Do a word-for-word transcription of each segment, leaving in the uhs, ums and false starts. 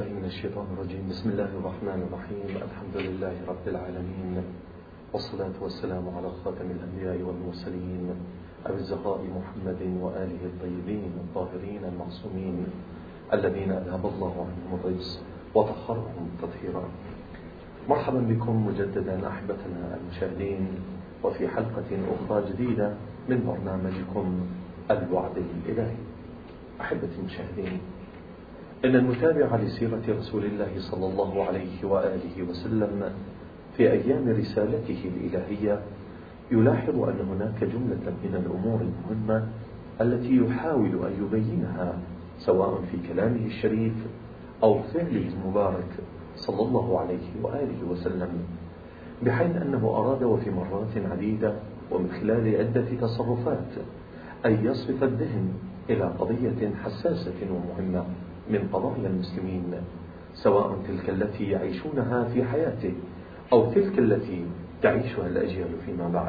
بالله من الشيطان الرجيم. بسم الله الرحمن الرحيم. الحمد لله رب العالمين، والصلاة والسلام على خاتم الأنبياء والمرسلين أبي الزهراء محمد وآله الطيبين الطاهرين المعصومين الذين أذهب الله عنهم الرجس وطهرهم تطهيرا. مرحبا بكم مجددا أحبتنا المشاهدين، وفي حلقة أخرى جديدة من برنامجكم الوعد الإلهي. أحبتي المشاهدين، إن المتابع لسيرة رسول الله صلى الله عليه وآله وسلم في أيام رسالته الإلهية يلاحظ أن هناك جملة من الأمور المهمة التي يحاول أن يبينها سواء في كلامه الشريف أو فعله المبارك صلى الله عليه وآله وسلم، بحيث أنه أراد وفي مرات عديدة ومن خلال عدة تصرفات أن يصرف الذهن إلى قضية حساسة ومهمة من قضايا المسلمين، سواء تلك التي يعيشونها في حياته أو تلك التي تعيشها الأجيال فيما بعد.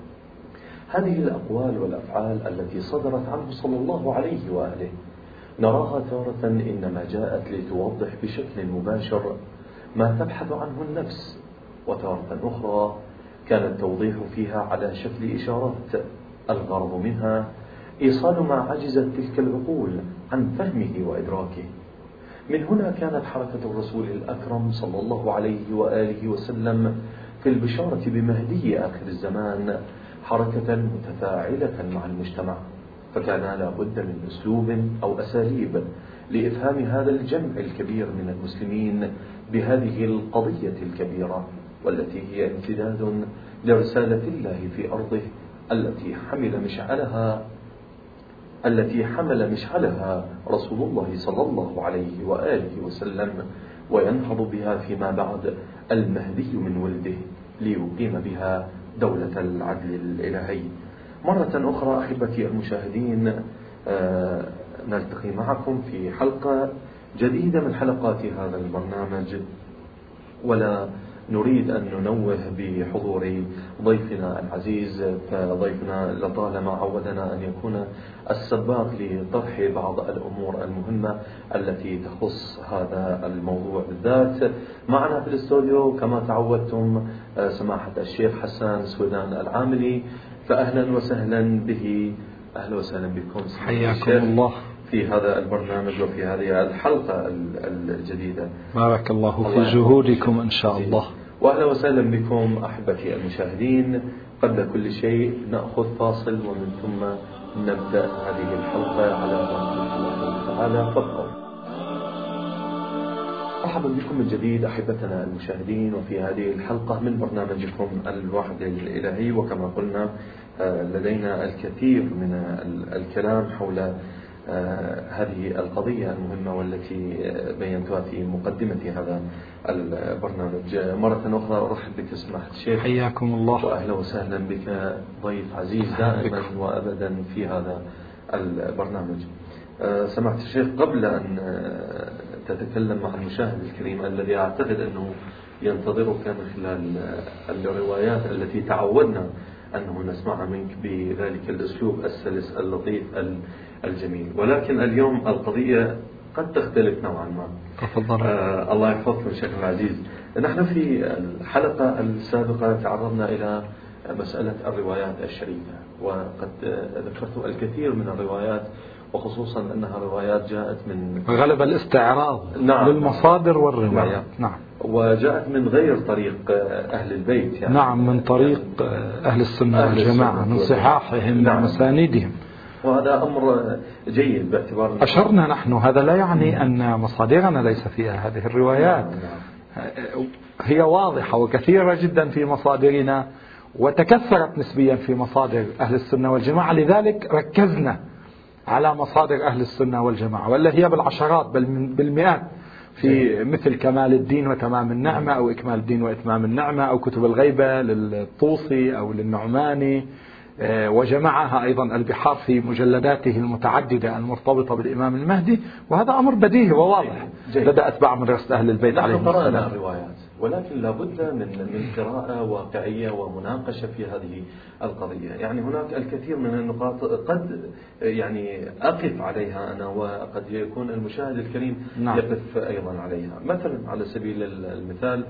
هذه الأقوال والأفعال التي صدرت عنه صلى الله عليه وآله نراها تارة إنما جاءت لتوضح بشكل مباشر ما تبحث عنه النفس، وتارة أخرى كان التوضيح فيها على شكل إشارات الغرض منها إيصال ما عجزت تلك العقول عن فهمه وإدراكه. من هنا كانت حركة الرسول الأكرم صلى الله عليه وآله وسلم في البشارة بمهدي آخر الزمان حركة متفاعلة مع المجتمع، فكان لا بد من أسلوب أو أساليب لإفهام هذا الجمع الكبير من المسلمين بهذه القضية الكبيرة، والتي هي امتداد لرسالة الله في أرضه التي حمل مشعلها التي حمل مشعلها رسول الله صلى الله عليه وآله وسلم، وينهض بها فيما بعد المهدي من ولده ليقيم بها دولة العدل الإلهي. مرة أخرى أحبتي المشاهدين، آه نلتقي معكم في حلقة جديدة من حلقات هذا البرنامج، ولا نريد أن ننوه بحضور ضيفنا العزيز، فضيفنا لطالما عودنا أن يكون السباق لطرح بعض الأمور المهمة التي تخص هذا الموضوع بالذات. معنا في الاستوديو كما تعودتم سماحة الشيخ حسان سويدان العاملي، فأهلا وسهلا به. أهلا وسهلا بكم حياكم الله في هذا البرنامج وفي هذه الحلقة الجديدة. بارك الله في جهودكم إن شاء الله. وأهلا وسهلا بكم أحبتي المشاهدين. قبل كل شيء نأخذ فاصل ومن ثم نبدأ هذه الحلقة على بركة الله تعالى. فضل. مرحبا بكم من جديد أحبتنا المشاهدين، وفي هذه الحلقة من برنامجكم الوعد الإلهي. وكما قلنا لدينا الكثير من الكلام حول هذه القضية المهمة والتي بينتها في مقدمة هذا البرنامج. مرة أخرى أرحب بك سماحة الشيخ. حياكم الله وأهلا وسهلا بك ضيف عزيز دائما وأبدا في هذا البرنامج. سماحة الشيخ، قبل أن تتكلم مع المشاهد الكريم الذي أعتقد أنه ينتظرك من خلال الروايات التي تعودنا أنه نسمع منك بذلك الأسلوب السلس اللطيف الجميل، ولكن اليوم القضية قد تختلف نوعا ما. تفضل. آه الله يحفظكم شيخ العزيز. نحن في الحلقة السابقة تعرضنا إلى مسألة الروايات الشريفة، وقد ذكرت الكثير من الروايات، وخصوصا أنها روايات جاءت من غلب الاستعراض نعم للمصادر والروايات. نعم. نعم وجاءت من غير طريق أهل البيت يعني. نعم، من طريق أهل السنة والجماعة، من صحاحهم نعم. ومساندهم، وهذا أمر جيد باعتبار أشرنا نحن. هذا لا يعني أن مصادرنا ليس فيها هذه الروايات. هي واضحة وكثيرة جدا في مصادرنا، وتكثرت نسبيا في مصادر أهل السنة والجماعة، لذلك ركزنا على مصادر أهل السنة والجماعة، ولا هي بالعشرات بل بالمئات، في مثل كمال الدين وتمام النعمة، أو إكمال الدين وإتمام النعمة، أو كتب الغيبة للطوسي أو للنعماني، وجمعها أيضا البحار في مجلداته المتعددة المرتبطة بالإمام المهدي. وهذا أمر بديهي وواضح لدى أتباع مدرسة أهل البيت عليهم السلام. الروايات ولكن لابد من من قراءة واقعية ومناقشة في هذه القضية. يعني هناك الكثير من النقاط قد يعني أقف عليها أنا، وقد يكون المشاهد الكريم نعم. يقف أيضا عليها. مثلا على سبيل المثال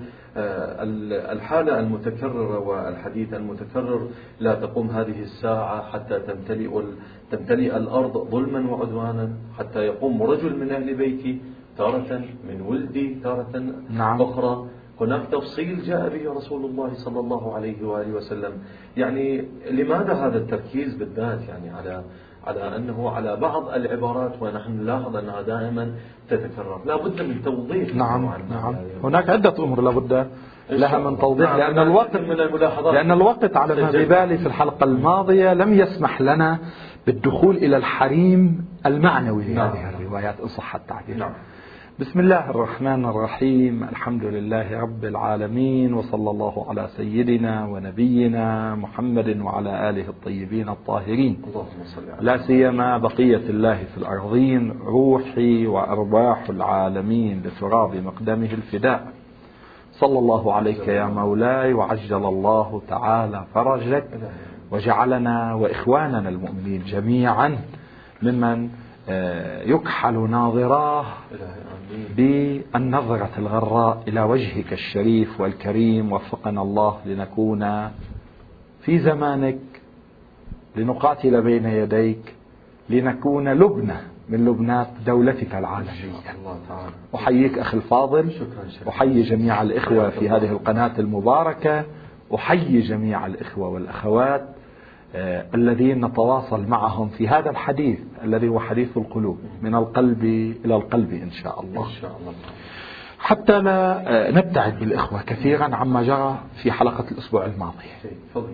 الحالة المتكررة والحديث المتكرر: لا تقوم هذه الساعة حتى تمتلئ تمتلئ الأرض ظلما وعدوانا، حتى يقوم رجل من أهل بيتي، تارة من ولدي، تارة نعم. أخرى. هناك تفصيل جاء به رسول الله صلى الله عليه وآله وسلم. يعني لماذا هذا التركيز بالذات يعني على على أنه على بعض العبارات، ونحن نلاحظ أنها دائما تتكرر؟ لا بد من توضيح. نعم نعم. هناك عدة أمور لا بد لها من توضيح، لأن الوقت من الملاحظات لأن الوقت على ما ببالي في الحلقة الماضية لم يسمح لنا بالدخول إلى الحريم المعنوي في نعم. هذه الروايات إن صح التعبير. نعم. بسم الله الرحمن الرحيم، الحمد لله رب العالمين، وصلى الله على سيدنا ونبينا محمد وعلى آله الطيبين الطاهرين، لا سيما بقية الله في الأرضين، روحي وأرواح العالمين لتراب مقدمه الفداء. صلى الله عليك يا مولاي، وعجل الله تعالى فرجك، وجعلنا وإخواننا المؤمنين جميعا ممن يكحل ناظراه بالنظرة الغراء إلى وجهك الشريف والكريم. وفقنا الله لنكون في زمانك، لنقاتل بين يديك، لنكون لبنة من لبنات دولتك العالمية. أحييك أخي الفاضل، أحيي جميع الإخوة في هذه القناة المباركة، أحيي جميع الإخوة والأخوات آه الذين نتواصل معهم في هذا الحديث الذي هو حديث القلوب، من القلب إلى القلب إن شاء الله. إن شاء الله. حتى لا آه نبتعد بالإخوة كثيرا عما جرى في حلقة الأسبوع الماضي.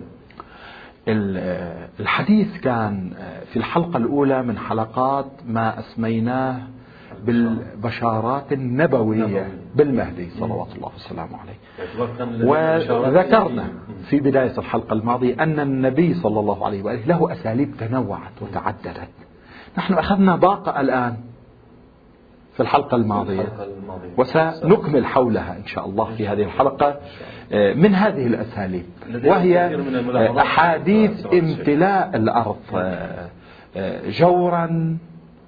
الحديث كان في الحلقة الأولى من حلقات ما أسميناه بالبشارات النبوية بالمهدي صلوات الله وسلامه عليه. وذكرنا في بداية الحلقة الماضية أن النبي صلى الله عليه وآله له أساليب تنوعت وتعددت. نحن أخذنا باقة الآن في الحلقة الماضية، وسنكمل حولها إن شاء الله في هذه الحلقة من هذه الأساليب، وهي أحاديث امتلاء الأرض جورا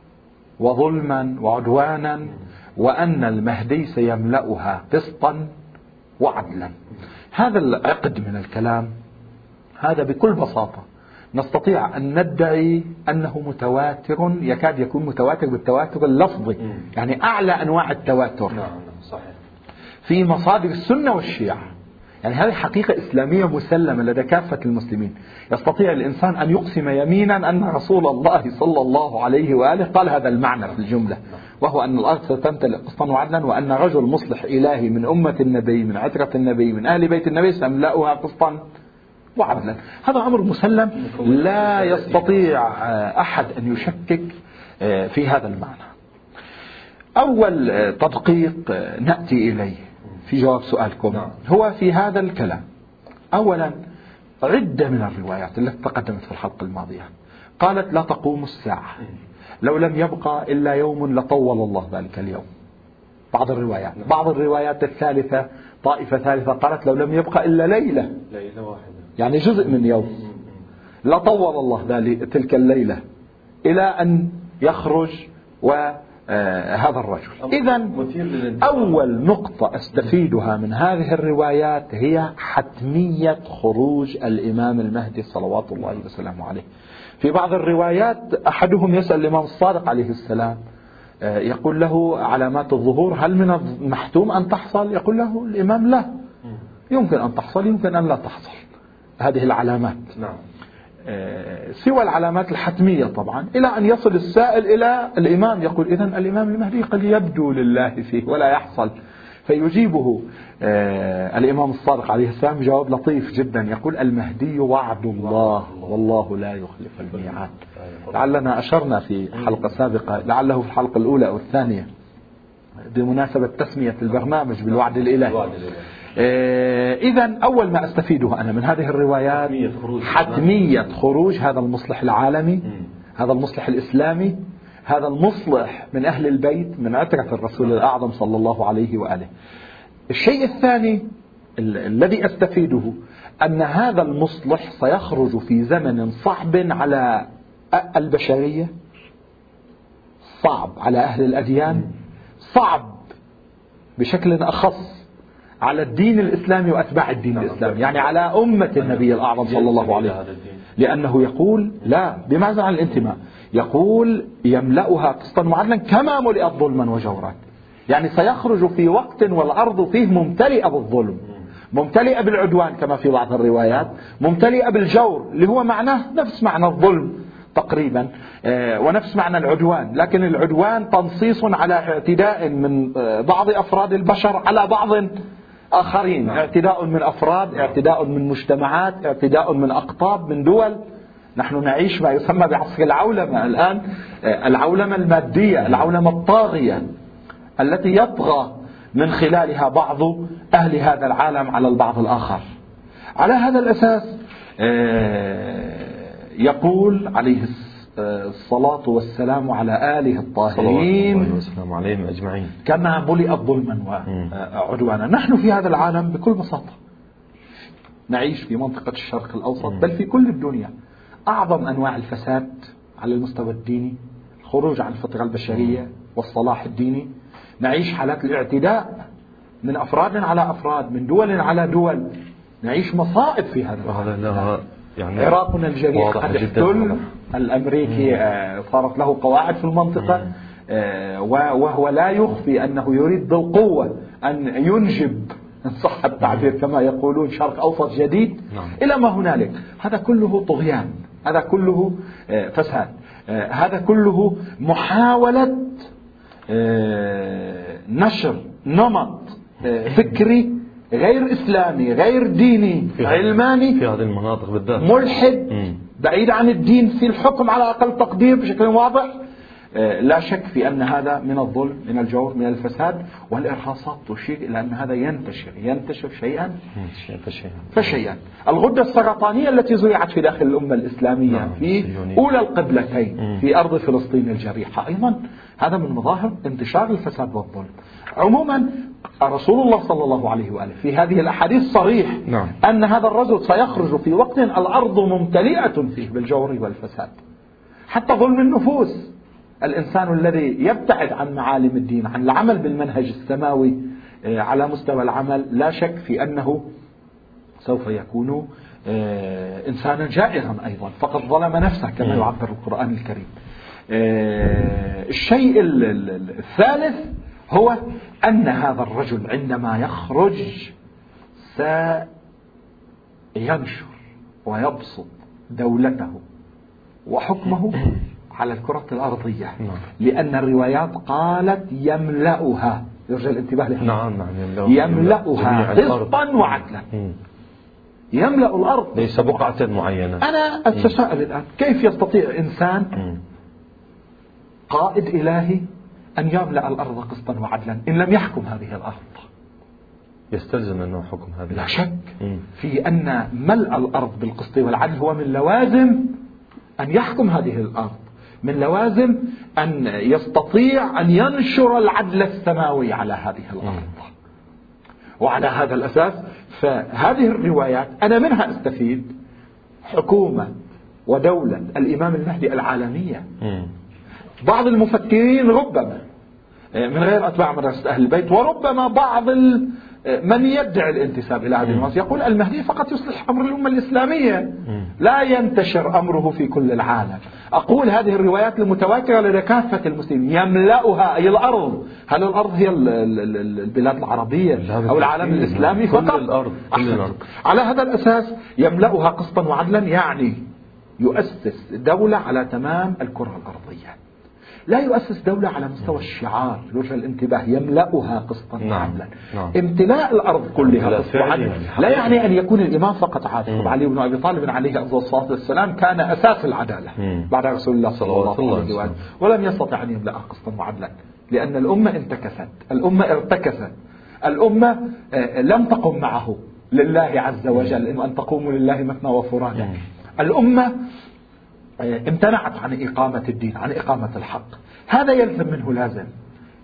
وظلما وعدوانا، وأن المهدي سيملأها قسطا وعدلا. هذا العقد من الكلام هذا بكل بساطة نستطيع أن ندعي أنه متواتر، يكاد يكون متواتر بالتواتر اللفظي، يعني أعلى أنواع التواتر في مصادر السنة والشيعة. يعني هذه حقيقة إسلامية مسلمة لدى كافة المسلمين. يستطيع الإنسان أن يقسم يمينا أن رسول الله صلى الله عليه وآله قال هذا المعنى في الجملة، وهو أن الأرض ستمتلئ قسطا وعدلا، وأن رجل مصلح إلهي من أمة النبي من عترة النبي من أهل بيت النبي سيملأها قسطا وعدلا. هذا أمر مسلم لا يستطيع أحد أن يشكك في هذا المعنى. أول تدقيق نأتي إليه في جواب سؤالكم هو في هذا الكلام. أولا، عدة من الروايات التي تقدمت في الحلقة الماضية قالت لا تقوم الساعة، لو لم يبقى إلا يوم لطول الله ذلك اليوم. بعض الروايات بعض الروايات الثالثة، طائفة ثالثة قالت لو لم يبقى إلا ليلة ليلة واحدة، يعني جزء من يوم، لطول الله ذلك تلك الليلة إلى أن يخرج و آه هذا الرجل. إذن أول نقطة أستفيدها من هذه الروايات هي حتمية خروج الإمام المهدي صلوات الله وسلامه عليه. في بعض الروايات أحدهم يسأل الإمام الصادق عليه السلام، آه يقول له علامات الظهور هل من المحتوم أن تحصل؟ يقول له الإمام لا، يمكن أن تحصل يمكن أن لا تحصل هذه العلامات. نعم. سوى العلامات الحتمية طبعا، إلى أن يصل السائل إلى الإمام يقول إذن الإمام المهدي قد يبدو لله فيه ولا يحصل. فيجيبه الإمام الصادق عليه السلام جواب لطيف جدا، يقول المهدي وعد الله والله لا يخلف الميعاد. لعلنا أشرنا في حلقة سابقة، لعله في الحلقة الأولى أو الثانية، بمناسبة تسمية البرنامج بالوعد الإلهي. إذن أول ما أستفيده أنا من هذه الروايات حتمية خروج هذا المصلح العالمي، هذا المصلح الإسلامي، هذا المصلح من أهل البيت من عترة الرسول الأعظم صلى الله عليه وآله. الشيء الثاني ال- الذي أستفيده أن هذا المصلح سيخرج في زمن صعب على البشرية، صعب على أهل الأديان، صعب بشكل أخص على الدين الإسلامي وأتباع الدين الإسلامي، يعني على أمة النبي الأعظم صلى الله عليه وسلم، لأنه يقول لا بمعنى عن الانتماء، يقول يملأها قسطا وعدلا كما ملئت ظلما وجورا. يعني سيخرج في وقت والأرض فيه ممتلئة بالظلم، ممتلئة بالعدوان كما في بعض الروايات، ممتلئة بالجور اللي هو معناه نفس معنى الظلم تقريبا ونفس معنى العدوان، لكن العدوان تنصيص على اعتداء من بعض أفراد البشر على بعض آخرين، اعتداء من أفراد، اعتداء من مجتمعات، اعتداء من أقطاب، من دول. نحن نعيش ما يسمى بعصر العولمة الآن، العولمة المادية، العولمة الطاغية التي يطغى من خلالها بعض أهل هذا العالم على البعض الآخر. على هذا الأساس يقول عليه الصلاة والسلام على آله الطاهرين والسلام عليهم أجمعين كما ملئت ظلما وعدوانا. نحن في هذا العالم بكل بساطة نعيش في منطقة الشرق الأوسط بل في كل الدنيا أعظم أنواع الفساد على المستوى الديني، الخروج عن الفطرة البشرية والصلاح الديني. نعيش حالات الاعتداء من أفراد على أفراد، من دول على دول، نعيش مصائب في هذا العالم. يعني عراقنا الجريء قد احتل، الأمريكي صارت له قواعد في المنطقة، وهو لا يخفي أنه يريد بالقوة أن ينجب إن صح التعبير كما يقولون شرق أوسط جديد إلى ما هنالك. هذا كله طغيان، هذا كله فساد، هذا كله محاولة نشر نمط فكري غير إسلامي، غير ديني، علماني في هذه المناطق بالذات، ملحد، مم. بعيد عن الدين في الحكم على أقل تقدير بشكل واضح. لا شك في أن هذا من الظلم، من الجور، من الفساد، والإرهاصات تشير إلى أن هذا ينتشر ينتشر شيئا فشيئا. الغدة السرطانية التي زرعت في داخل الأمة الإسلامية نعم. في أولى القبلتين مم. في أرض فلسطين الجريحة أيضا هذا من مظاهر انتشار الفساد والظلم. عموما رسول الله صلى الله عليه وآله في هذه الأحاديث صريح نعم. أن هذا الرجل سيخرج في وقت الأرض ممتلئة فيه بالجور والفساد، حتى ظلم النفوس. الإنسان الذي يبتعد عن معالم الدين، عن العمل بالمنهج السماوي على مستوى العمل، لا شك في أنه سوف يكون إنسانا جائرا أيضا، فقد ظلم نفسه كما يعبر القرآن الكريم. الشيء الثالث هو أن هذا الرجل عندما يخرج سينشر ويبسط دولته وحكمه على الكرة الأرضية، لأن الروايات قالت يملأها، يرجى الانتباه لها، نعم نعم يملأها قسطا وعدلا، يملأ الأرض ليس بقعة معينة. أنا أتساءل الآن كيف يستطيع إنسان قائد إلهي أن يملأ الأرض قسطا وعدلا إن لم يحكم هذه الأرض؟ يستلزم أنه حكم هذه. لا شك في أن ملء الأرض بالقسط والعدل هو من لوازم أن يحكم هذه الأرض، من لوازم أن يستطيع أن ينشر العدل السماوي على هذه الأرض. وعلى هذا الأساس فهذه الروايات أنا منها أستفيد حكومة ودولة الإمام المهدي العالمية. بعض المفكرين ربما من غير أتباع مدرسة أهل البيت، وربما بعض من يدعي الانتساب إلى هذه المدرسة يقول المهدي فقط يصلح أمر الأمة الإسلامية، لا ينتشر أمره في كل العالم. أقول هذه الروايات المتواترة لدى كافة المسلمين، يملأها أي الأرض. هل الأرض هي البلاد العربية أو العالم الإسلامي فقط؟ كل الأرض. كل الأرض. على هذا الأساس يملأها قسطا وعدلا، يعني يؤسس دولة على تمام الكرة الأرضية، لا يؤسس دولة على مستوى الشعار. يرجى الانتباه، يملأها قسطا وعدلا. نعم. امتلاء الأرض كلها قسطا وعدلا لا يعني أن يكون الإمام فقط عادل. علي بن أبي طالب عليه الصلاة والسلام كان أساس العدالة مم. بعد رسول الله صلى الله عليه وسلم، ولم يستطع أن يملأها قسطا وعدلا لأن الأمة انتكست، الأمة ارتكست، الأمة لم تقم معه لله عز وجل، إن أن تقوموا لله مثنى وفرادا. الأمة امتنعت عن إقامة الدين، عن إقامة الحق. هذا يلزم منه لازم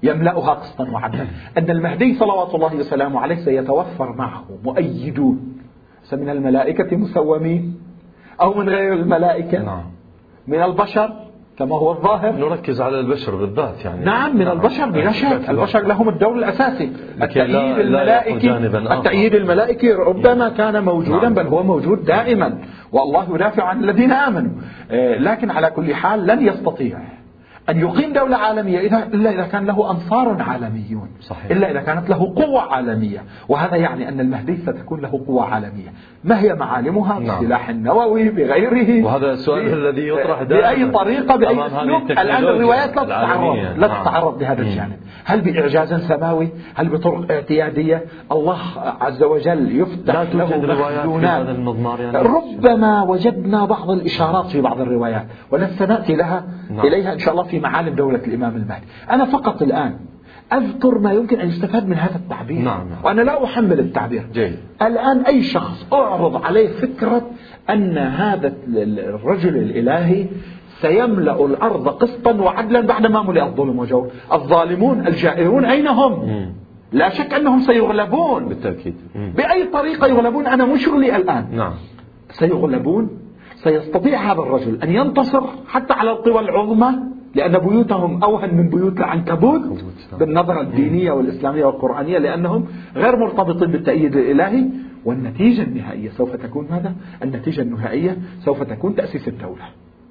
يملأها قسطا وعدلا، أن المهدي صلوات الله وسلامه عليه سيتوفر معه مؤيدون من الملائكة مسومين أو من غير الملائكة، نعم. من البشر كما هو الظاهر، نركز على البشر بالذات يعني. نعم من نعم. البشر بلا شك، البشر لهم الدور الأساسي. التأييد الملائكي التأييد الملائكي ربما كان موجودا، نعم. بل هو موجود دائما، والله يدافع عن الذين آمنوا. لكن على كل حال لن يستطيع أن يقيم دولة عالمية إلا إذا كان له أنصار عالميون، صحيح. إلا إذا كانت له قوة عالمية، وهذا يعني أن المهدي ستكون له قوة عالمية. ما هي معالمها؟ نعم. بالسلاح النووي، بغيره، وهذا السؤال الذي يطرح دائما بأي طريقة، بأي أسلوب. الآن الروايات لا تتعرض لا تتعرض لهذا الجانب. هل بإعجاز سماوي؟ هل بطرق اعتيادية؟ الله عز وجل يفتح له مخزونات. يعني ربما وجدنا بعض الإشارات في بعض الروايات، ولسنأتي لها نعم. إليها إن شاء الله في معالم دولة الإمام المهدي. أنا فقط الآن أذكر ما يمكن أن يستفاد من هذا التعبير، نعم نعم. وأنا لا أحمل التعبير جيد. الآن أي شخص أعرض عليه فكرة أن هذا الرجل الإلهي سيملأ الأرض قسطا وعدلا بعدما ملئ الظلم وجور، الظالمون الجائرون أين هم؟ م. لا شك أنهم سيغلبون بالتأكيد. م. بأي طريقة يغلبون؟ أنا مش شغلي الآن. نعم. سيغلبون. سيستطيع هذا الرجل أن ينتصر حتى على القوى العظمى، لأن بيوتهم أوهن من بيوت العنكبوت بالنظرة الدينية والإسلامية والقرآنية، لأنهم غير مرتبطين بالتأييد الإلهي. والنتيجة النهائية سوف تكون ماذا؟ النتيجة النهائية سوف تكون تأسيس الدولة.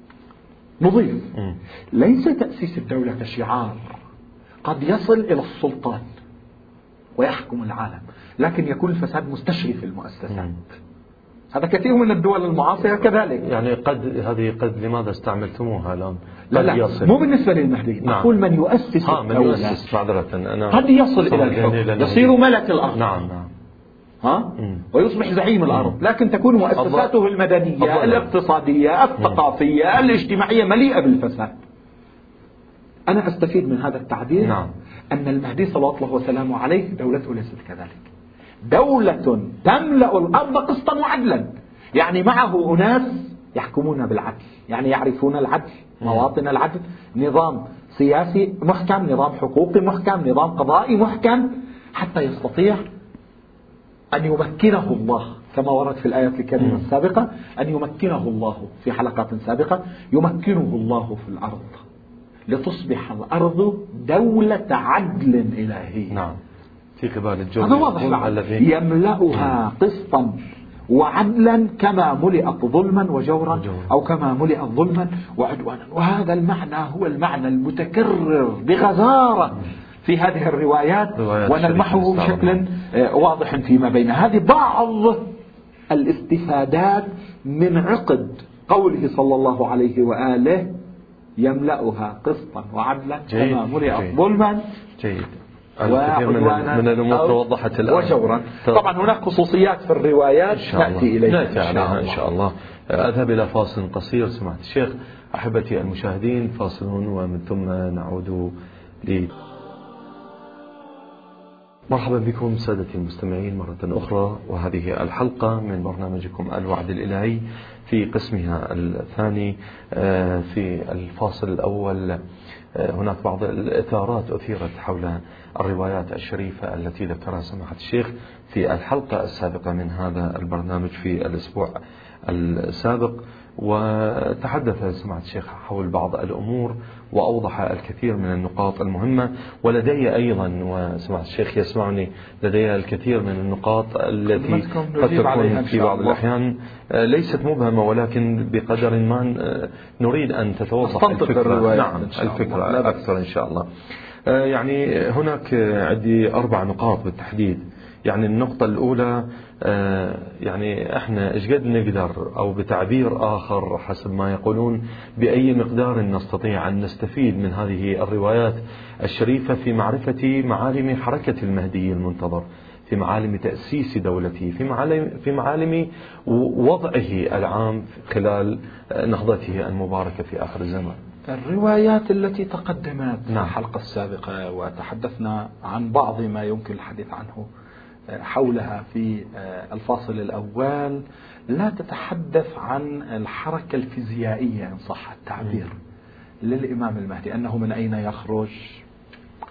نضيف، ليس تأسيس الدولة كشعار قد يصل إلى السلطان ويحكم العالم، لكن يكون الفساد مستشري في المؤسسات. هذا كثير من الدول المعاصرة كذلك. يعني قد هذه قد لماذا استعملتموها الآن؟ لا لا يصل. مو بالنسبة للمهدي، نعم. أقول من يؤسس ها من يؤسس معذرة أنا قد يصل إلى الحكم، يصير ملك الأرض، نعم نعم ها مم. ويصبح زعيم الأرض، لكن تكون مؤسساته المدنية الاقتصادية الثقافية الاجتماعية مليئة بالفساد. أنا أستفيد من هذا التعبير، نعم. أن المهدي صلى الله وسلامه عليه دولته ليست كذلك، دولة تملأ الأرض قسطا وعدلا، يعني معه أناس يحكمون بالعدل، يعني يعرفون العدل، مواطن العدل، نظام سياسي محكم، نظام حقوقي محكم، نظام قضائي محكم، حتى يستطيع أن يمكنه الله كما ورد في الآية الكريمة السابقة، أن يمكنه الله في حلقات سابقة، يمكنه الله في الأرض لتصبح الأرض دولة عدل إلهي. نعم. في قبال الجو هذا واضح الذي يملأها قسطا وعدلا كما ملئت ظلما وجورا، أو كما ملئت ظلما وعدوانا. وهذا المعنى هو المعنى المتكرر بغزارة في هذه الروايات، ونلمحه بشكل واضح فيما بين. هذه بعض الاستفادات من عقد قوله صلى الله عليه وآله يملأها قسطا وعدلا كما ملئت ظلما جيد. الكثير من, من الأمور توضحت الآن وجورا. طبعا هناك خصوصيات في الروايات نأتي إليها نأتي عليها إن شاء الله. أذهب إلى فاصل قصير سمعت الشيخ. أحبتي المشاهدين، فاصل ومن ثم نعود لي. مرحبا بكم سادتي المستمعين مرة أخرى، وهذه الحلقة من برنامجكم الوعد الإلهي في قسمها الثاني. في الفاصل الأول هناك بعض الإثارات أثيرت حول الروايات الشريفة التي ذكرها سماحة الشيخ في الحلقة السابقة من هذا البرنامج في الأسبوع السابق، وتحدث سماحة الشيخ حول بعض الأمور وأوضح الكثير من النقاط المهمة. ولدي أيضا، وسماحة الشيخ يسمعني، لدي الكثير من النقاط التي قد تكون في بعض الأحيان ليست مبهمة، ولكن بقدر ما نريد أن تتوضح الفكرة. نعم الفكرة أكثر إن شاء الله. يعني هناك عندي أربع نقاط بالتحديد. يعني النقطة الأولى، يعني احنا ايش قد نقدر، او بتعبير آخر حسب ما يقولون، بأي مقدار نستطيع أن نستفيد من هذه الروايات الشريفة في معرفة معالم حركة المهدي المنتظر، في معالم تأسيس دولته، في معالم, في معالم وضعه العام خلال نهضته المباركة في آخر الزمان. الروايات التي تقدمت في الحلقة السابقة وتحدثنا عن بعض ما يمكن الحديث عنه حولها في الفاصل الأول لا تتحدث عن الحركة الفيزيائية إن صح التعبير للإمام المهدي، أنه من أين يخرج،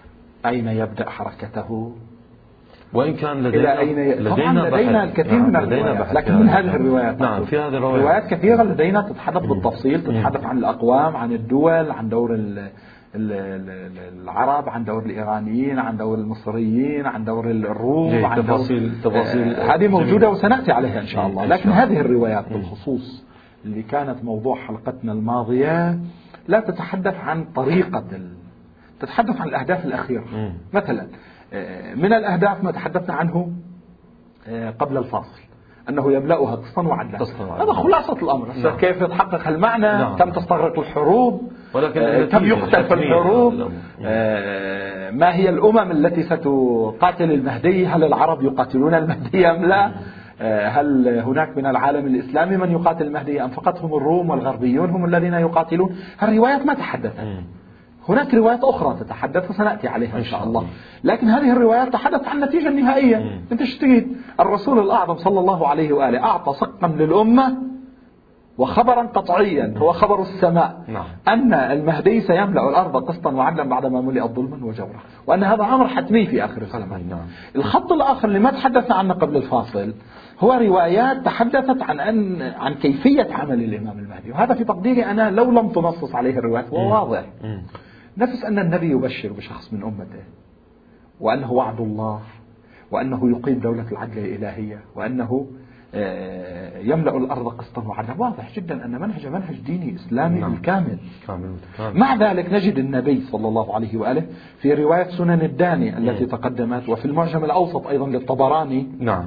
أين يبدأ حركته، وإن كان لدينا, أين ي... لدينا, لدينا الكثير نعم من الروايات، لكن من هذه الروايات نعم في هذه الروايات روايات كثيرة لدينا تتحدث بالتفصيل، تتحدث عن الأقوام، عن الدول، عن دور ال... العرب، عن دور الإيرانيين، عن دور المصريين، عن دور الروم، عن تفاصيل دور... تفاصيل آه هذه موجودة وسنأتي عليها إن شاء الله. لكن شاء هذه الروايات بالخصوص اللي كانت موضوع حلقتنا الماضية لا تتحدث عن طريقة ال... تتحدث عن الأهداف الأخيرة. مم. مثلا من الأهداف ما تحدثنا عنه قبل الفاصل أنه يملأها قسطا وعدلا، هذا خلاصة الأمر. نعم. كيف يتحقق المعنى؟ نعم. كم تستغرق الحروب، ولكن كم يقتل في الحروب، ما هي الأمم التي ستقاتل المهدي، هل العرب يقاتلون المهدي أم لا، هل هناك من العالم الإسلامي من يقاتل المهدي أم فقط هم الروم والغربيون هم الذين يقاتلون. الروايات ما تحدثت. هناك روايات أخرى تتحدث وسنأتي عليها إن شاء الله، لكن هذه الروايات تحدث عن النتيجة النهائية. مم. أنت شتريد الرسول الأعظم صلى الله عليه وآله أعطى سقا للأمة وخبرا قطعيا هو خبر السماء. نعم. أن المهدي سيملأ الأرض قسطا وعدلا بعدما ملئت ظلما وجورا، وأن هذا أمر حتمي في آخر الزمان. نعم. الخط الآخر اللي ما تحدثنا عنه قبل الفاصل هو روايات تحدثت عن أن عن كيفية عمل الإمام المهدي، وهذا في تقديري أنا لو لم تنصص عليه الروايات هو واضح. مم. نفس أن النبي يبشر بشخص من أمته، وأنه وعد الله، وأنه يقيم دولة العدل الإلهية، وأنه يملأ الأرض قسطا وعدلا. واضح جدا أن منهج منهج ديني إسلامي نعم. بالكامل. كامل. كامل. مع ذلك نجد النبي صلى الله عليه وآله في رواية سنن الداني التي تقدمت، وفي المعجم الأوسط أيضا للطبراني. نعم.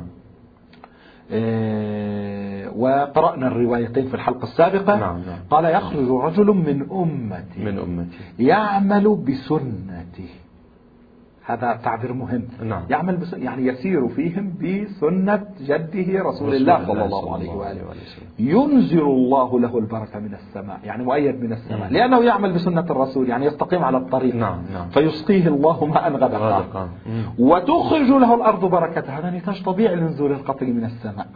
وقرأنا الروايتين في الحلقة السابقة. نعم نعم. قال يخرج رجل من أمتي من أمتي يعمل بسنتي، هذا تعبير مهم. نعم. يعمل بسنة يعني يسير فيهم بسنة جده رسول, رسول الله صلى الله عليه وآله، ينزل الله له البركة من السماء، يعني مؤيد من السماء. نعم. لأنه يعمل بسنة الرسول يعني يستقيم على الطريق. نعم نعم. فيسقيه الله ماء غدقا وتخرج له الأرض بركة. هذا نتاج طبيعي لنزول القطر من السماء.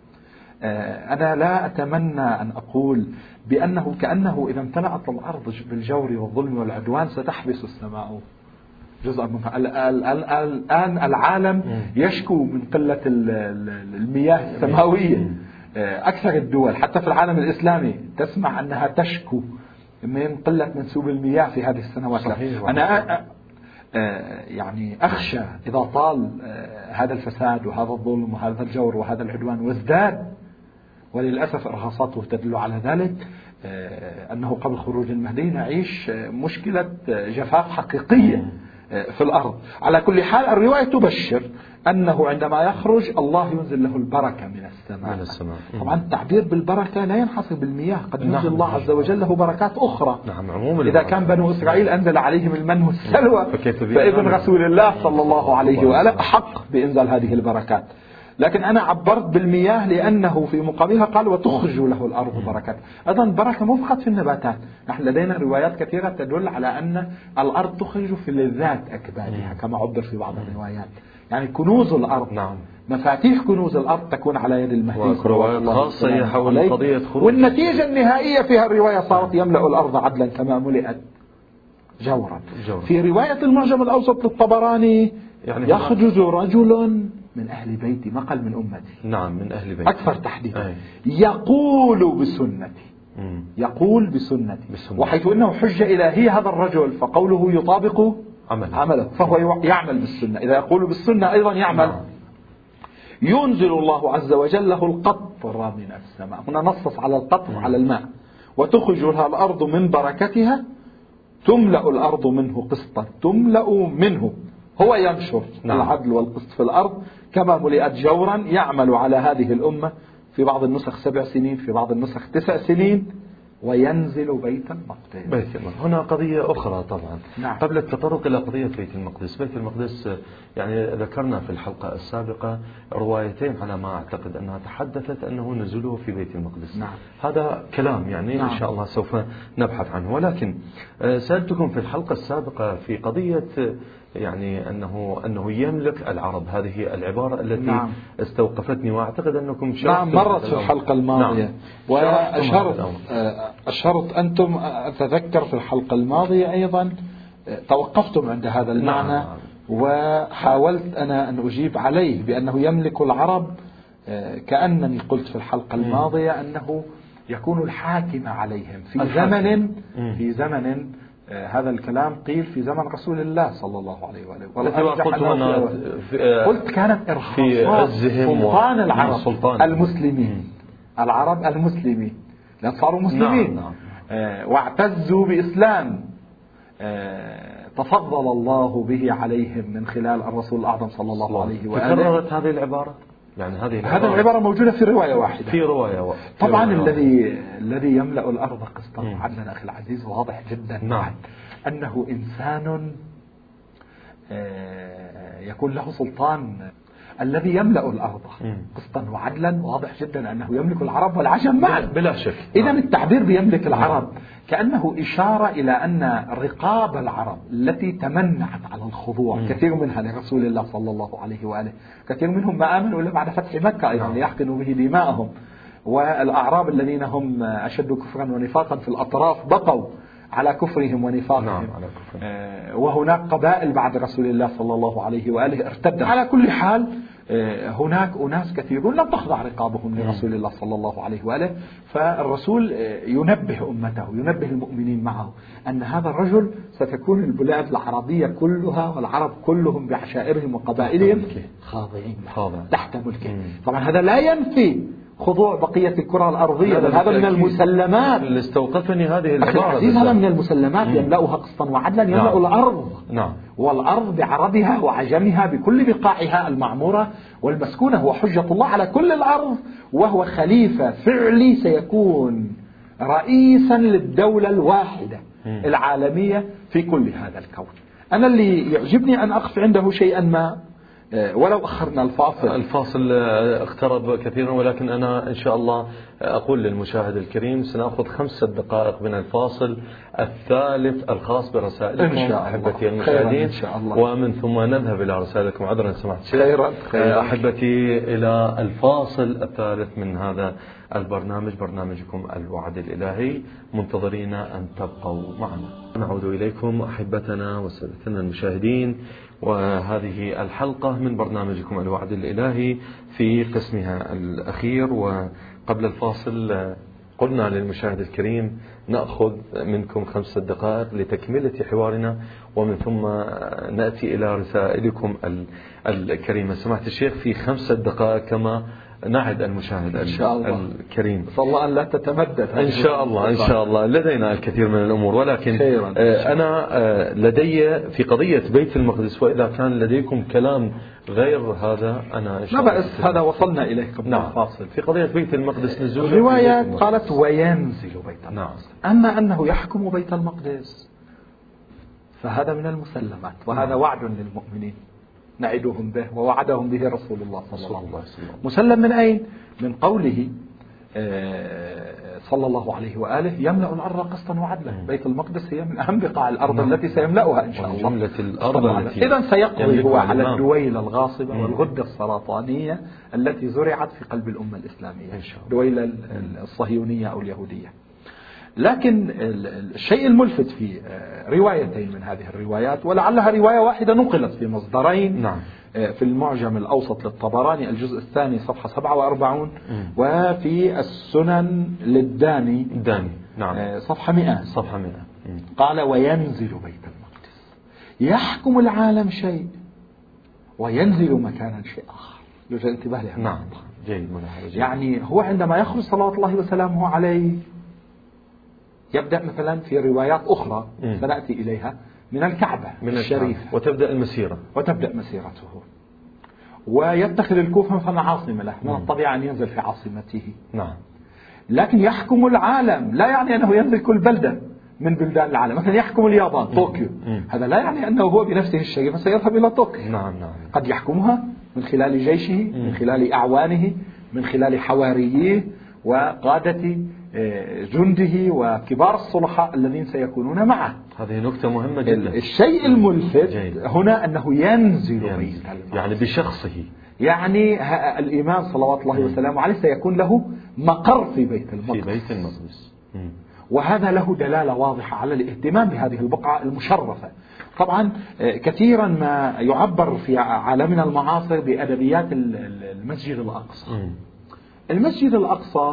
أنا لا أتمنى أن أقول بأنه كأنه إذا امتلأت الأرض بالجور والظلم والعدوان ستحبس السماء جزءا منها. الآن العالم يشكو من قلة المياه السماوية. أكثر الدول حتى في العالم الإسلامي تسمع أنها تشكو من قلة منسوب المياه في هذه السنوات. أنا يعني أخشى إذا طال هذا الفساد وهذا الظلم وهذا الجور وهذا العدوان وازداد، وللأسف إرهاصاته تدل على ذلك، أنه قبل خروج المهدي نعيش مشكلة جفاف حقيقية في الأرض. على كل حال الرواية تبشر أنه عندما يخرج الله ينزل له البركة من السماء. من السماء. طبعا التعبير بالبركة لا ينحصر بالمياه، قد ينزل نعم. الله عز وجل له بركات أخرى. نعم. عموما إذا كان بنو إسرائيل أنزل عليهم المن والسلوى، فابن رسول الله صلى الله عليه وآله أحق بإنزال هذه البركات. لكن أنا عبرت بالمياه لأنه في مقابلها قال وتخرج له الأرض بركات. أيضا بركة مو فقط في النباتات، نحن لدينا روايات كثيرة تدل على أن الأرض تخرج في لذات أكبادها كما عبر في بعض الروايات، يعني كنوز الأرض. نعم. مفاتيح كنوز الأرض تكون على يد المهدي صلى الله عليه وسلم، والنتيجة النهائية فيها الرواية صارت يملأ الأرض عدلا كما ملئت جورا. جورا. في رواية المعجم الأوسط للطبراني يعني يخرج رجل من أهل بيتي، ما قال من أمتي. نعم من أهل بيتي أكثر تحديدا. يقول بسنتي. مم. يقول بسنتي. بسنتي. وحيث أنه حجة إلهية هذا الرجل فقوله يطابق عمل. عمله، فهو يعمل بالسنة. إذا يقول بالسنة أيضا يعمل. نعم. ينزل الله عز وجل له القطر من السماء، هنا نصص على القطر. مم. على الماء. وتخرج لها الأرض من بركتها، تملأ الأرض منه قسطا، تملأ منه، هو ينشر. نعم. العدل والقسط في الأرض كما ملئت جورا. يعمل على هذه الأمة في بعض النسخ سبع سنين، في بعض النسخ تسع سنين، وينزل بيت المقدس. بيت المقدس هنا قضية أخرى طبعا. نعم. قبل التطرق إلى قضية بيت المقدس، بيت المقدس يعني ذكرنا في الحلقة السابقة روايتين على ما أعتقد أنها تحدثت أنه نزله في بيت المقدس. نعم. هذا كلام يعني. نعم. إن شاء الله سوف نبحث عنه، ولكن سألتكم في الحلقة السابقة في قضية يعني أنه أنه يملك العرب، هذه العبارة التي نعم. استوقفتني، وأعتقد أنكم نعم مرت في الحلقة الماضية. نعم. وأشرت أشرت أنتم أتذكر في الحلقة الماضية أيضا توقفتم عند هذا المعنى وحاولت أنا أن أجيب عليه بأنه يملك العرب، كأنني قلت في الحلقة الماضية أنه يكون الحاكم عليهم في زمن في زمن هذا الكلام قيل في زمن رسول الله صلى الله عليه وآله. قلت كانت إرهاصات سلطان العرب سلطان المسلمين العرب المسلمين لأن صاروا مسلمين. نعم. نعم. واعتزوا بإسلام تفضل الله به عليهم من خلال الرسول الأعظم صلى الله عليه وآله. تكررت هذه العبارة يعني هذه العبارة. هذه العبارة موجودة في رواية واحدة في رواية واحدة. طبعا الذي الذي يملأ الأرض قسطا وعدلا أخي العزيز واضح جدا. نعم. أنه إنسان يكون له سلطان. الذي يملأ الأرض قسطا وعدلا واضح جدا أنه يملك العرب والعجم معا بلا شك. إذا التعبير بيملك العرب كأنه إشارة إلى أن رقاب العرب التي تمنعت على الخضوع م. كثير منها لرسول الله صلى الله عليه وآله، كثير منهم ما آمنوا إلا بعد فتح مكة أيضا ليحقنوا به دماءهم، والأعراب الذين هم أشد كفرا ونفاقا في الأطراف بقوا على كفرهم ونفاقهم. نعم على كفرهم. آه وهناك قبائل بعد رسول الله صلى الله عليه وآله ارتدت. على كل حال آه هناك أناس كثيرون لم تخضع رقابهم لرسول الله صلى الله عليه وآله، فالرسول آه ينبه أمته ينبه المؤمنين معه أن هذا الرجل ستكون البلاد العربية كلها والعرب كلهم بعشائرهم وقبائلهم خاضعين تحت ملكه. طبعا هذا لا ينفي خضوع بقية الكرة الأرضية، هذا من المسلمات اللي استوقفني هذه العبارة. هذا من المسلمات يملأها قسطا وعدلا يملأ. نعم. الأرض. نعم. والأرض بعربها وعجمها بكل بقاعها المعمورة والمسكونة، هو حجة الله على كل الأرض، وهو خليفة فعلي سيكون رئيسا للدولة الواحدة م. العالمية في كل هذا الكون. أنا اللي يعجبني أن أقف عنده شيئا ما ولو أخرنا الفاصل. الفاصل اقترب كثيرا، ولكن أنا إن شاء الله أقول للمشاهد الكريم سنأخذ خمسة دقائق من الفاصل الثالث الخاص برسائلكم أحبتي المشاهدين إن شاء الله. ومن ثم نذهب إلى رسائلكم. عذرا سمحت خيرا أحبتي إلى الفاصل الثالث من هذا البرنامج، برنامجكم الوعد الإلهي. منتظرين أن تبقوا معنا. نعود إليكم أحبتنا وسادتنا المشاهدين، وهذه الحلقة من برنامجكم الوعد الإلهي في قسمها الأخير. وقبل الفاصل قلنا للمشاهد الكريم نأخذ منكم خمسة دقائق لتكملة حوارنا، ومن ثم نأتي إلى رسائلكم الكريمة. سمعت الشيخ في خمسة دقائق كما نعد المشاهد إن شاء الله الكريم. صلى الله أن لا تتمدد إن شاء الله إن شاء الله. لدينا الكثير من الأمور، ولكن خيراً. أنا لدي في قضية بيت المقدس، وإذا كان لديكم كلام غير هذا أنا إن شاء الله. لا بأس، هذا وصلنا إليه قبل نعم. الفاصل. في قضية بيت المقدس نزول الروايات قالت وينزل بيت المقدس. نعم. أما أنه يحكم بيت المقدس فهذا من المسلمات، وهذا نعم. وعد للمؤمنين نعدهم به ووعدهم به رسول الله صلى الله عليه وسلم. مسلم من أين؟ من قوله صلى الله عليه وآله يملأ الأرض قسطا وعدلا. بيت المقدس هي من أهم بقاع الأرض التي سيملأها إن شاء الله. جملة الأرض التي إذن سيقضي هو على الدويلة الغاصبة والغدة السرطانية التي زرعت في قلب الأمة الإسلامية، الدويلة الصهيونية أو اليهودية. لكن الشيء الملفت في روايتين من هذه الروايات، ولعلها رواية واحدة نقلت في مصدرين. نعم. في المعجم الأوسط للطبراني الجزء الثاني صفحة سبعة وأربعين، وفي السنن للداني الداني نعم صفحة مئة صفحة مئة قال وينزل بيت المقدس، يحكم العالم شيء وينزل مكانا شيء آخر. يوجد انتباه لها. نعم جيد. يعني هو عندما يخرج صلوات الله وسلامه عليه يبدأ مثلا في روايات أخرى م. سنأتي إليها من الكعبة من الشريفة، وتبدأ المسيرة وتبدأ مسيرته، ويتخذ الكوفة مثلا عاصمة له، من الطبيعي أن ينزل في عاصمته. نعم. لكن يحكم العالم لا يعني أنه ينزل كل بلدة من بلدان العالم. مثلا يحكم اليابان طوكيو، هذا لا يعني أنه هو بنفسه الشريف سيذهب إلى طوكيو. نعم نعم. قد يحكمها من خلال جيشه، من خلال أعوانه، من خلال حواريه وقادة جنده وكبار الصلحاء الذين سيكونون معه. هذه نكتة مهمة جدا. الشيء الملفت جيد. هنا أنه ينزل, ينزل. بيت المقدس، يعني بشخصه، يعني الإمام صلوات الله وسلامه عليه سيكون له مقر في بيت المقدس. في بيت المقدس. وهذا له دلالة واضحة على الاهتمام بهذه البقعة المشرفة. طبعا كثيرا ما يعبر في عالمنا المعاصر بأدبيات المسجد الأقصى. المسجد الأقصى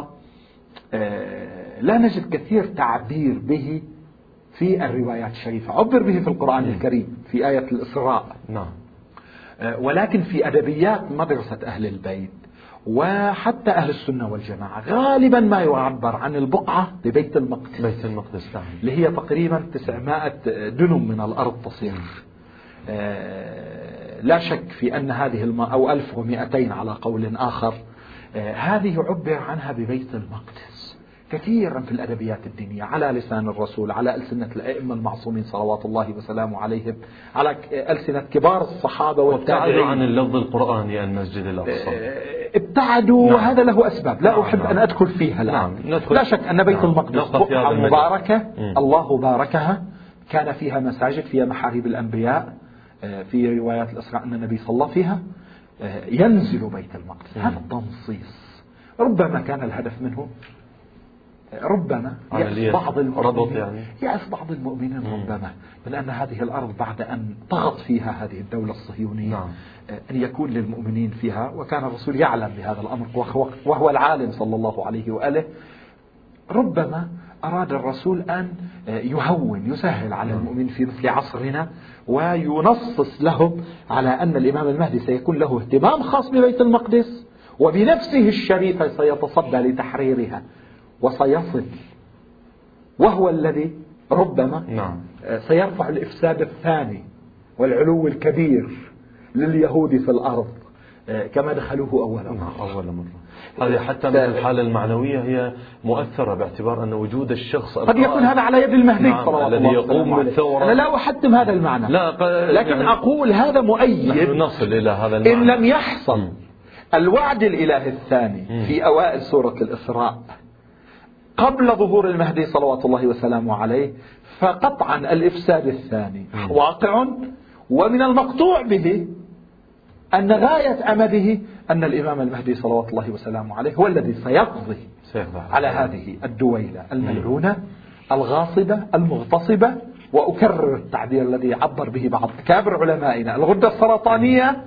لا نجد كثير تعبير به في الروايات الشريفة، عبر به في القرآن الكريم في آية الإسراء، نعم، ولكن في أدبيات مدرسة أهل البيت وحتى أهل السنة والجماعة غالبا ما يعبر عن البقعة ببيت المقدس. بيت المقدس نعم، اللي هي تقريبا تسعمائة دنم من الأرض تصير. لا شك في أن هذه الم... أو ألف ومئتين على قول آخر، هذه يعبر عنها ببيت المقدس كثيرا في الأدبيات الدينية، على لسان الرسول، على ألسنة الأئمة المعصومين صلوات الله وسلامه عليهم، على ألسنة كبار الصحابة والتابعين. وابتعدوا عن اللفظ القرآني المسجد الأقصى، ابتعدوا. نعم. وهذا له أسباب لا نعم. أحب نعم. أن أدخل فيها الآن. نعم. لا شك أن بيت نعم. المقدس بقعة مباركة، م. الله باركها، كان فيها مساجد، فيها محاريب الأنبياء، في روايات الإسراء أن النبي صلى فيها، ينزل بيت المقدس. هذا التنصيص ربما كان الهدف منه، ربما يأس بعض المؤمنين يعني. يأس بعض المؤمنين ربما من أن هذه الأرض بعد أن طغت فيها هذه الدولة الصهيونية نعم. أن يكون للمؤمنين فيها، وكان الرسول يعلم بهذا الأمر وهو العالم صلى الله عليه وآله. ربما أراد الرسول أن يهون يسهل على المؤمنين في مثل عصرنا، وينصص لهم على أن الإمام المهدي سيكون له اهتمام خاص ببيت المقدس، وبنفسه الشريفة سيتصدى لتحريرها وسيصل، وهو الذي ربما نعم. سيرفع الإفساد الثاني والعلو الكبير لليهود في الأرض كما دخلوه أول مرة. أول مرة. هذه حتى من الحالة المعنوية هي مؤثرة، باعتبار أن وجود الشخص قد يكون هذا على يد المهدي نعم. صلى الله عليه وسلم الذي يقوم بالثورة. أنا لا أحتم هذا المعنى، لا ق... لكن يعني أقول هذا مؤيد. نحن نصل إلى هذا المعنى. إن لم يحصل م. الوعد الإلهي الثاني م. في أوائل سورة الإسراء قبل ظهور المهدي صلوات الله وسلامه عليه، فقطعا الإفساد الثاني م. واقع، ومن المقطوع به أن غاية أمده أن الإمام المهدي صلوات الله وسلامه عليه هو الذي سيقضي على هذه الدويلة الملعونة الغاصبة المغتصبة. وأكرر التعبير الذي عبر به بعض أكابر علمائنا، الغدة السرطانية،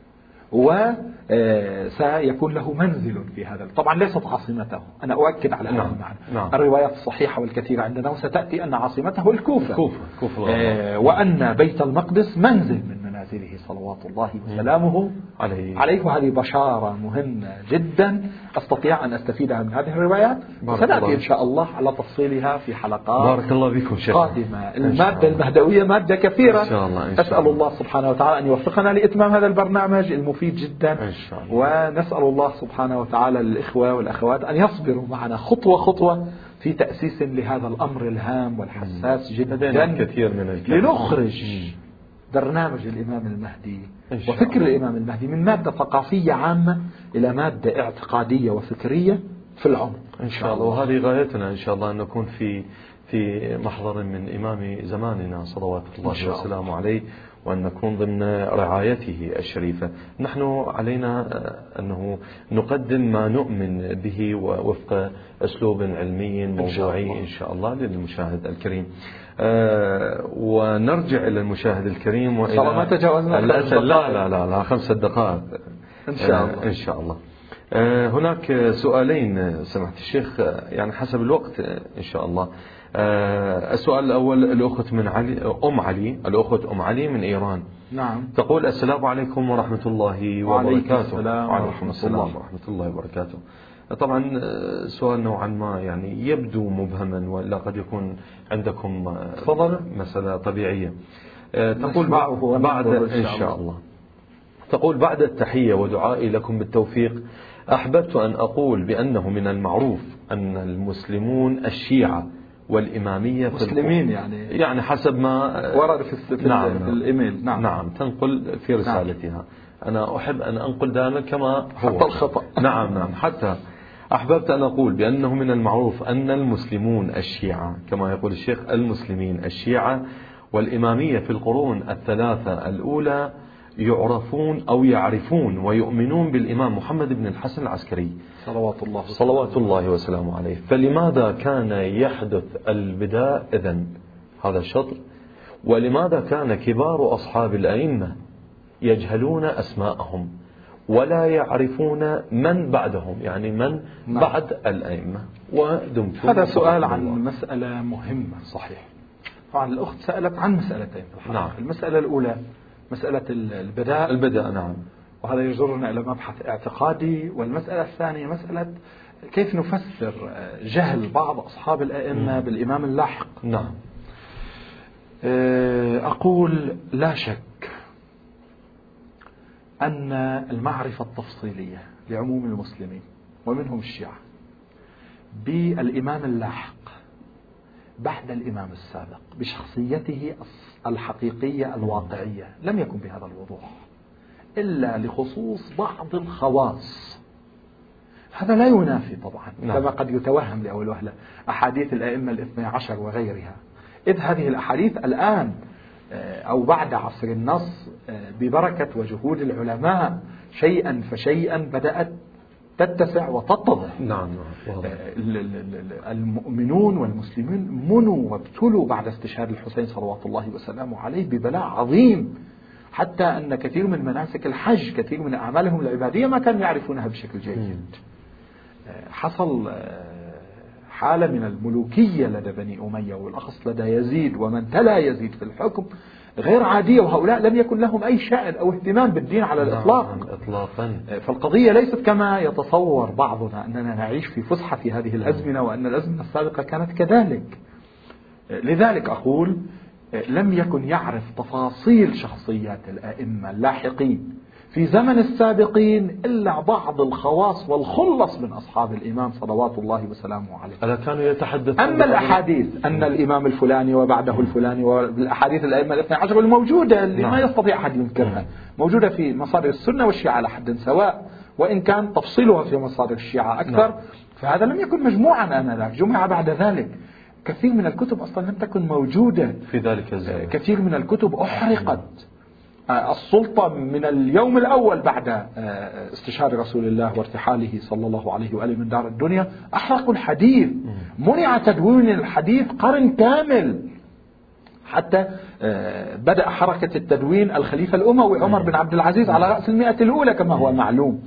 وسيكون له منزل في هذا. طبعا ليست عاصمته، أنا أؤكد على هذا المعنى. نعم. الروايات الصحيحة والكثيرة عندنا، وستأتي أن عاصمته الكوفة، كوفة. كوفة. آه وأن بيت المقدس منزل من منازله صلوات الله وسلامه عليه. عليه. وهذه بشارة مهمة جدا أستطيع أن أستفيدها من هذه الروايات، وسنأتي إن شاء الله على تفصيلها في حلقات بارك الله بكم شيخ قادمة. المادة المهدوية مادة كثيرة، إن شاء الله. إن شاء أسأل الله. الله سبحانه وتعالى أن يوفقنا لإتمام هذا البرنامج المفيد جدا، إن شاء الله. ونسأل الله سبحانه وتعالى للإخوة والأخوات أن يصبروا معنا خطوة خطوة في تأسيس لهذا الأمر الهام والحساس جدا، كثير من الكلام. لنخرج برنامج الإمام المهدي وفكر الإمام المهدي من مادة ثقافية عامة إلى مادة اعتقادية وفكرية في العمق إن شاء الله. وهذه غايتنا إن شاء الله، أن نكون في في محضر من إمام زماننا صلوات الله وسلامه عليه، وأن نكون ضمن رعايته الشريفة. نحن علينا أنه نقدم ما نؤمن به ووفق أسلوب علمي موضوعي إن شاء الله للمشاهد الكريم. أه ونرجع إلى المشاهد الكريم وإلى ما تجاوزنا الأسئلة. لا لا لا لا خمسة دقائق إن شاء الله. أه إن شاء الله. أه هناك سؤالين سمعت الشيخ، يعني حسب الوقت إن شاء الله. أه السؤال الأول، الأخت من علي، أم علي، الأخت أم علي من إيران. نعم. تقول: السلام عليكم ورحمة الله وبركاته. وعليكم السلام ورحمة الله وبركاته. طبعا سؤال نوعا ما يعني يبدو مبهما، ولا قد يكون عندكم مسألة طبيعية. تقول بعد إن شاء الله. تقول: بعد التحية ودعائي لكم بالتوفيق، أحببت أن أقول بأنه من المعروف أن المسلمون الشيعة والإمامية مسلمين يعني يعني حسب ما ورد في, في, نعم في الإيميل. نعم. نعم تنقل في رسالتها. نعم. أنا أحب أن أنقل دائما كما هو حتى الخطأ. نعم نعم حتى أحببت أن أقول بأنه من المعروف أن المسلمون الشيعة، كما يقول الشيخ، المسلمين الشيعة والإمامية في القرون الثلاثة الأولى يعرفون أو يعرفون ويؤمنون بالإمام محمد بن الحسن العسكري صلوات الله صلوات الله وسلامه عليه. فلماذا كان يحدث البداء إذن؟ هذا الشطر. ولماذا كان كبار أصحاب الأئمة يجهلون أسماءهم ولا يعرفون من بعدهم، يعني من نعم. بعد الأئمة؟ ودمتم هذا سؤال عن مسألة مهمة صحيح. طبعا الأخت سألت عن مسألتين. نعم. المسألة الأولى مسألة البداء البداء نعم، وهذا يجرنا إلى مبحث اعتقادي. والمسألة الثانية مسألة كيف نفسر جهل بعض أصحاب الأئمة م. بالإمام اللاحق. نعم. أقول لا شك أن المعرفة التفصيلية لعموم المسلمين ومنهم الشيعة بالإمام اللاحق بعد الإمام السابق بشخصيته الحقيقية الواقعية لم يكن بهذا الوضوح إلا لخصوص بعض الخواص. هذا لا ينافي طبعا نعم. كما قد يتوهم لأول وهلة أحاديث الأئمة الاثنى عشر وغيرها، إذ هذه الأحاديث الآن أو بعد عصر النص ببركة وجهود العلماء شيئا فشيئا بدأت تتسع وتتضح. نعم. المؤمنون والمسلمين منوا وابتلوا بعد استشهاد الحسين صلوات الله وسلامه عليه ببلاء عظيم، حتى أن كثير من مناسك الحج كثير من أعمالهم العبادية ما كانوا يعرفونها بشكل جيد. حصل حالة من الملوكية لدى بني أمية والأخص لدى يزيد ومن تلا يزيد في الحكم غير عادية، وهؤلاء لم يكن لهم أي شأن أو اهتمام بالدين على الإطلاق إطلاقا. فالقضية ليست كما يتصور بعضنا أننا نعيش في فسحة في هذه الأزمنة وأن الأزمنة السابقة كانت كذلك. لذلك أقول لم يكن يعرف تفاصيل شخصيات الأئمة اللاحقين في زمن السابقين إلا بعض الخواص والخلص من أصحاب الإمام صلوات الله وسلامه عليه. ألا كانوا يتحدثون؟ أما الأحاديث أن الإمام الفلاني وبعده الفلاني والأحاديث الأئمة الاثنى عشر الموجودة اللي ما يستطيع أحد ينكرها موجودة في مصادر السنة والشيعة على حد سواء، وإن كان تفصيلها في مصادر الشيعة أكثر. فهذا لم يكن مجموعا آنذاك، جمع بعد ذلك. كثير من الكتب أصلا لم تكن موجودة في ذلك الزمن، كثير من الكتب أحرقت. السلطة من اليوم الأول بعد استشهاد رسول الله وارتحاله صلى الله عليه وآله من دار الدنيا أحرقوا الحديث، منع تدوين الحديث قرن كامل، حتى بدأ حركة التدوين الخليفة الأموي عمر بن عبد العزيز على رأس المئة الأولى كما هو معلوم،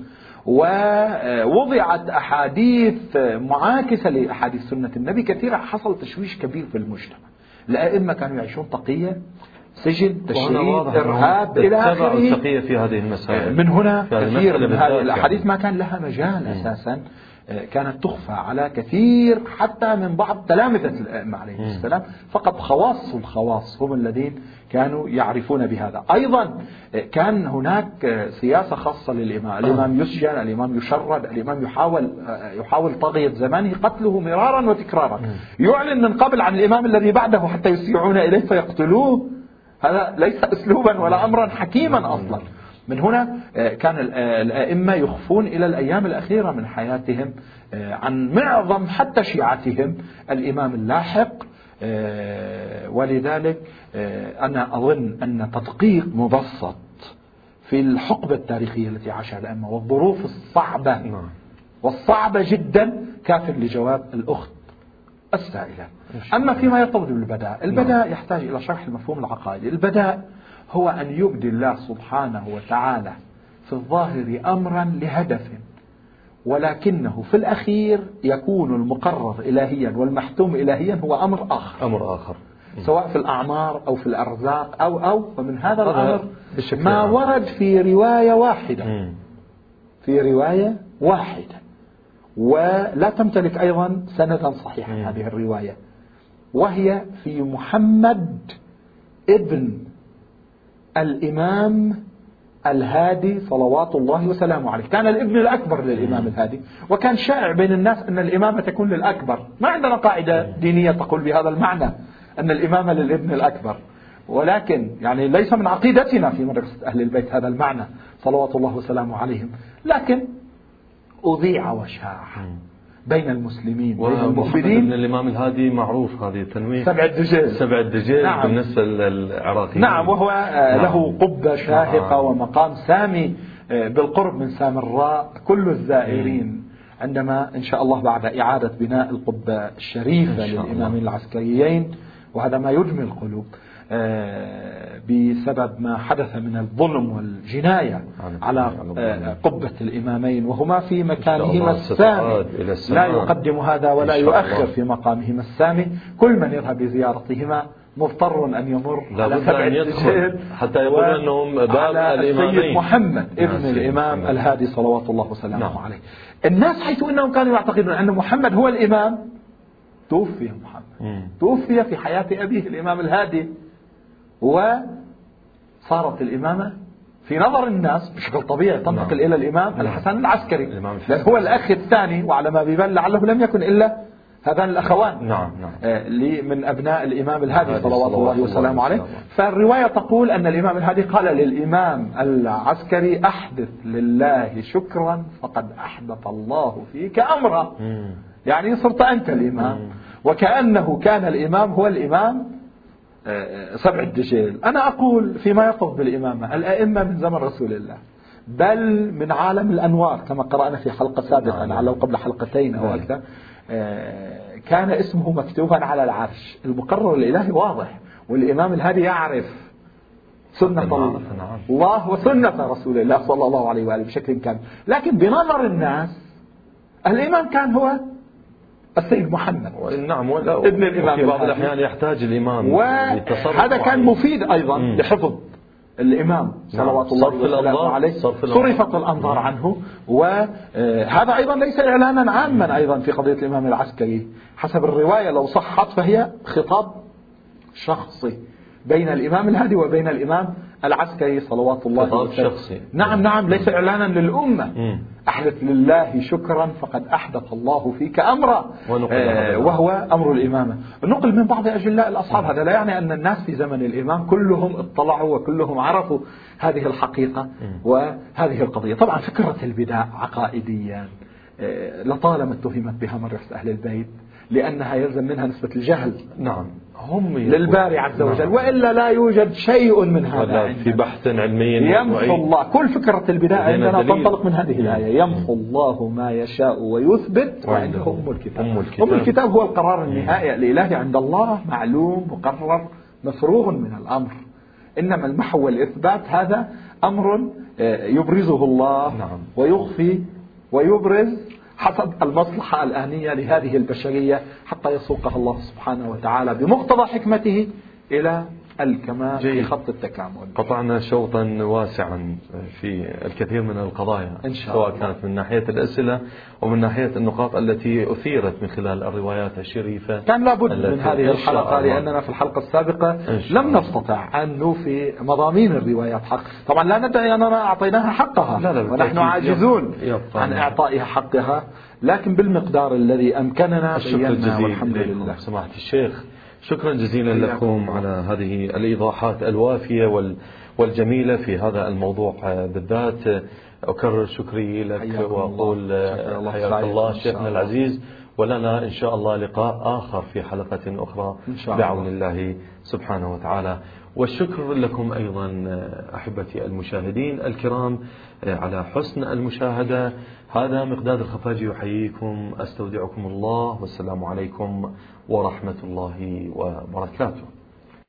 ووضعت أحاديث معاكسة لأحاديث سنة النبي كثيرة. حصل تشويش كبير في المجتمع، الأئمة كانوا يعيشون طقية، سجن، تشريد، إرهاب إلى آخره. في هذه المسائل من هنا كثير من هذه الأحاديث ما كان لها مجال أساسا، كانت تخفى على كثير حتى من بعض تلامذة الأئمة عليه السلام، فقط خواص الخواص هم الذين كانوا يعرفون بهذا. أيضا كان هناك سياسة خاصة للإمام، الإمام يسجن، الإمام يشرد، الإمام يحاول يحاول طغية زمانه قتله مرارا وتكرارا، يعلن من قبل عن الإمام الذي بعده حتى يسيعون إليه فيقتلوه. هذا ليس أسلوبا ولا أمرا حكيما أصلا. من هنا كان الأئمة يخفون إلى الأيام الأخيرة من حياتهم عن معظم حتى شيعتهم الإمام اللاحق. ولذلك أنا أظن أن تدقيق مبسط في الحقبة التاريخية التي عاشها الأئمة والظروف الصعبة والصعبة جدا كافٍ لجواب الأخت السائلة. أما فيما يرتبط بالبداء، البداء يحتاج إلى شرح المفهوم العقائدي. البداء هو أن يبدي الله سبحانه وتعالى في الظاهر أمرا لهدف، ولكنه في الأخير يكون المقرر إلهيا والمحتوم إلهيا هو أمر آخر أمر آخر سواء في الأعمار أو في الأرزاق أو أو ومن هذا الأمر ما ورد في رواية واحدة في رواية واحدة ولا تمتلك أيضا سندا صحيحا هذه الرواية، وهي في محمد ابن الإمام الهادي صلوات الله وسلامه عليه. كان الابن الأكبر للإمام الهادي، وكان شائع بين الناس أن الإمامة تكون للأكبر. ما عندنا قاعدة دينية تقول بهذا المعنى أن الإمامة للابن الأكبر، ولكن يعني ليس من عقيدتنا في مدرسة أهل البيت هذا المعنى صلوات الله وسلامه عليهم، لكن أذيع وشاع بين المسلمين بين ومحمد المؤمنين. بن الإمام الهادي معروف هذه التنويه سبع الدجيل سبع الدجيل نعم. بالنسبة للعراقيين. نعم، وهو نعم. له قبة شاهقة نعم. ومقام سامي بالقرب من سامراء. كل الزائرين عندما إن شاء الله بعد إعادة بناء القبة الشريفة للإمامين العسكريين، وهذا ما يجمل القلوب بسبب ما حدث من الظلم والجناية على قبة الإمامين وهما في مكانهما السامي، لا يقدم هذا ولا يؤخر في مقامهما السامي. كل من يذهب لزيارتهما مضطر أن يمر على سبع الدجيل حتى يقول أنهم باب الإمامين السيد محمد ابن الإمام الهادي صلوات الله وسلامه نعم. عليه. الناس حيث أنهم كانوا يعتقدون أن محمد هو الإمام، توفي محمد مم. توفي في حياة أبيه الإمام الهادي، وصارت الإمامة في نظر الناس بشكل طبيعي تنتقل نعم. إلى الإمام نعم. الحسن العسكري، لأن هو الأخ الثاني، وعلى ما بيبان لعله لم يكن إلا هذان الأخوان نعم. نعم. آه من أبناء الإمام الهادي صلوات الله وسلامه عليه. فالرواية تقول أن الإمام الهادي قال للإمام العسكري: أحدث لله شكرا فقد أحدث الله فيك أمرا. مم. يعني صرت أنت الإمام. مم. وكأنه كان الإمام هو الإمام سبع الدجيل. أنا أقول فيما يطف بالإمامة الأئمة من زمن رسول الله، بل من عالم الأنوار كما قرأنا في حلقة سابقة نعم. لو قبل حلقتين أو أكثر، كان اسمه مكتوبا على العرش. المقرر الإلهي واضح، والإمام الهادي يعرف سنة الله وسنة رسول الله صلى الله عليه وآله بشكل كامل. لكن بنظر الناس الإمام كان هو السيد محمد نعم ولا ابن الإمام. في بعض الأحيان يحتاج الإمام، وهذا كان مفيد أيضا مم. لحفظ الإمام صلوات الله وسلامه عليه. صرفت الأنظار عنه، وهذا أيضا ليس إعلانا عاما أيضا في قضية الإمام العسكري حسب الرواية لو صحت، فهي خطاب شخصي بين الإمام الهادي وبين الإمام العسكري صلوات الله وسلامه. نعم نعم، ليس إعلانا للأمة. مم. أحدث لله شكرا فقد أحدث الله فيك أمرا، آه وهو أمر الإمامة. نقل من بعض أجلاء الأصحاب. هذا لا يعني أن الناس في زمن الإمام كلهم اطلعوا وكلهم عرفوا هذه الحقيقة وهذه القضية. طبعا فكرة البدع عقائديا آه لطالما اتهمت بها مرة أهل البيت، لأنها يلزم منها نسبة الجهل نعم هم للباري عز وجل. نعم. وإلا لا يوجد شيء من هذا في بحث علمي. يمحو الله كل فكرة البداية عندنا تنطلق من هذه الآية: يمحو الله ما يشاء ويثبت وعنده أم الكتاب. أم الكتاب. أم الكتاب هو القرار النهائي الإلهي عند الله، معلوم مقرر مفروغ من الأمر. إنما المحو والإثبات هذا أمر يبرزه الله نعم. ويخفي ويبرز حسب المصلحة الآنية لهذه البشرية، حتى يسوقها الله سبحانه وتعالى بمقتضى حكمته إلى الكمال في خط التكامل. قطعنا شوطا واسعا في الكثير من القضايا إن شاء سواء الله. كانت من ناحية الأسئلة ومن ناحية النقاط التي أثيرت من خلال الروايات الشريفة. كان لابد من هذه الحلقة، لأننا في الحلقة السابقة لم نستطع أن نوفي مضامين الروايات حق. طبعا لا ندعي أننا أعطيناها حقها، لا لا ونحن عاجزون عن إعطائها حقها، لكن بالمقدار الذي أمكننا بينا والحمد لله. سماحة الشيخ، شكرا جزيلا لكم على هذه الإيضاحات الوافية والجميلة في هذا الموضوع بالذات. أكرر شكري لك وأقول حياك الله شيخنا العزيز، ولنا إن شاء الله لقاء آخر في حلقة أخرى بعون الله سبحانه وتعالى. والشكر لكم أيضا أحبتي المشاهدين الكرام على حسن المشاهدة. هذا مقداد الخفاجي يحييكم، أستودعكم الله، والسلام عليكم ورحمة الله وبركاته.